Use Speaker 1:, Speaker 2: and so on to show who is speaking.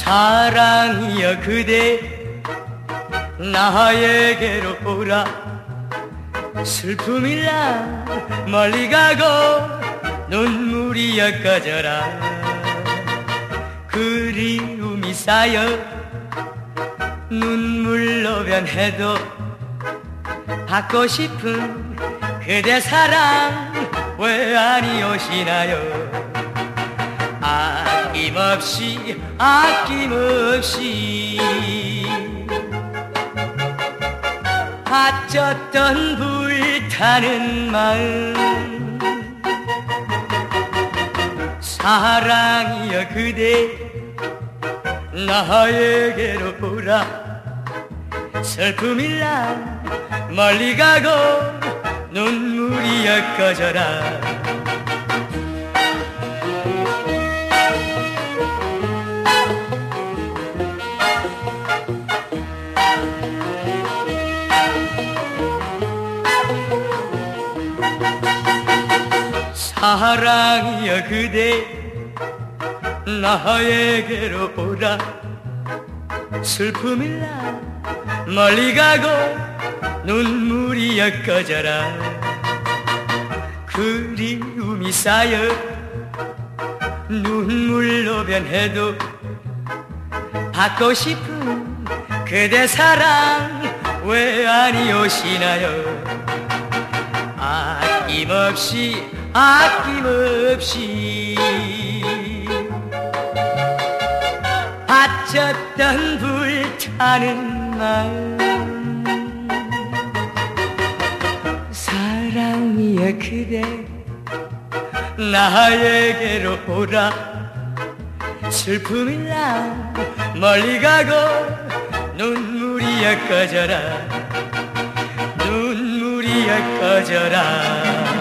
Speaker 1: 사랑이여 그대 나에게로 오라. 슬픔이라 멀리 가고 눈물이여 꺼져라. 그리움이 쌓여 눈물로 변해도 받고 싶은 그대 사랑 왜 아니오시나요. 아낌없이 아낌없이 아꼈던 불타는 마음. 사랑이여 그대 나에게로 오라. 슬픔일라 멀리 가고 눈물이여 꺼져라. 사랑이여 그대 나에게로 오라. 슬픔일라 멀리 가고 눈물이여 꺼져라. 그리움이 쌓여 눈물로 변해도 받고 싶은 그대 사랑 왜 아니오시나요. 아낌없이 아낌없이 바쳤던 불타는 마음. 사랑이여 그대 나에게로 오라. 슬픔일라 멀리 가고 눈물이여 꺼져라. 눈물이여 꺼져라.